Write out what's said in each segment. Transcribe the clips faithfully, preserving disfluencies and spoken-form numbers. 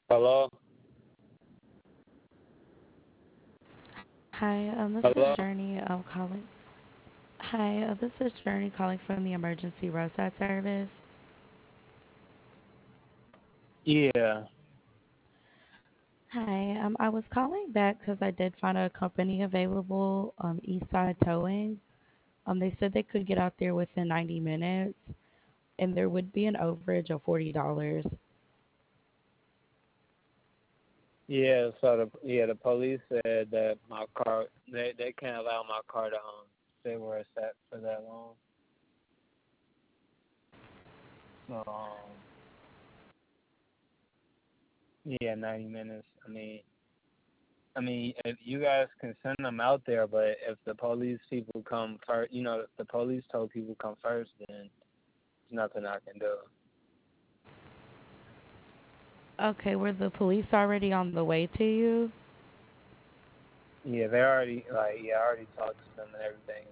Hello? Hi, um, this is Hello? Journey. I'm calling. Hi, uh, this is Journey calling from the emergency roadside service. Yeah. Hi, um, I was calling back because I did find a company available, um, Eastside Towing. Um, they said they could get out there within ninety minutes, and there would be an overage of forty dollars. Yeah, so the yeah, the police said that my car they they can't allow my car to um stay where it's at for that long. So um yeah, ninety minutes. I mean I mean if you guys can send them out there, but if the police people come first, you know, if the police told people come first, then there's nothing I can do. Okay, were the police already on the way to you? Yeah, they already like yeah, I already talked to them and everything.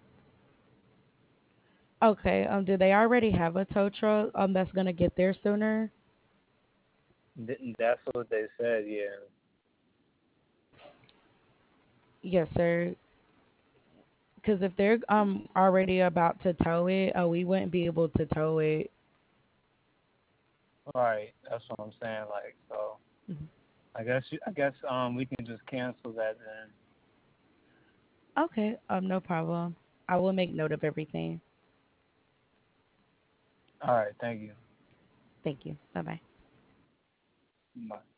Okay, um, do they already have a tow truck um that's gonna get there sooner? Th- That's what they said. Yeah. Yes, sir. Because if they're um already about to tow it, uh, we wouldn't be able to tow it. All right. That's what I'm saying. Like so. Mhm. I guess you, I guess um we can just cancel that then. Okay, um, no problem. I will make note of everything. All right, thank you. Thank you. Bye bye. Bye.